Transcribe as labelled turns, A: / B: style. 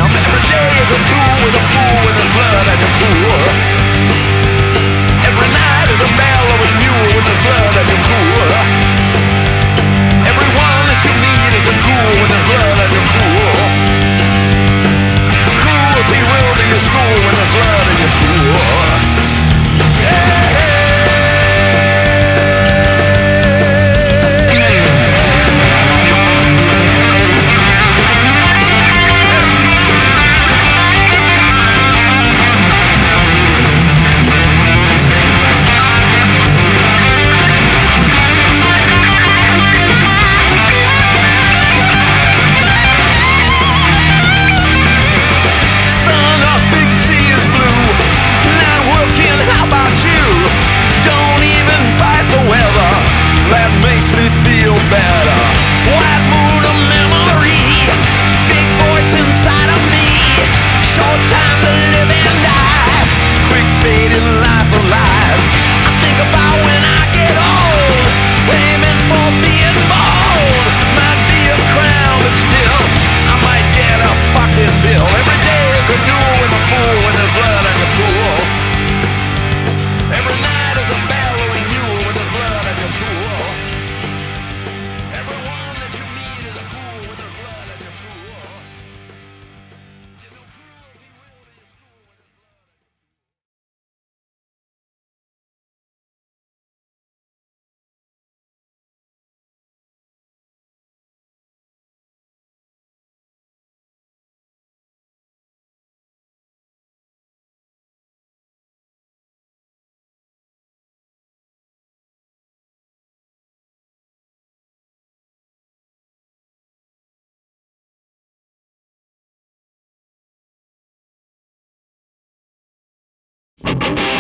A: Every day is a duel with a fool when there's blood on your pool. Every night is a bellowing mule when there's blood on your pool. Everyone that you meet is a ghoul when there's blood on your pool. Cruelty will be your school when there's blood in your pool. Yeah. That makes me feel better. White moon of memory, big voice inside of me. Short time to live and die, quick fading life of lies. I think about when I get old, aiming for being bold. Might be a crown, but still, I might get a fucking bill. Every day is a duel with a fool when there's blood on your pool. Every night is a bellowing mule when there's blood on your pool.
B: You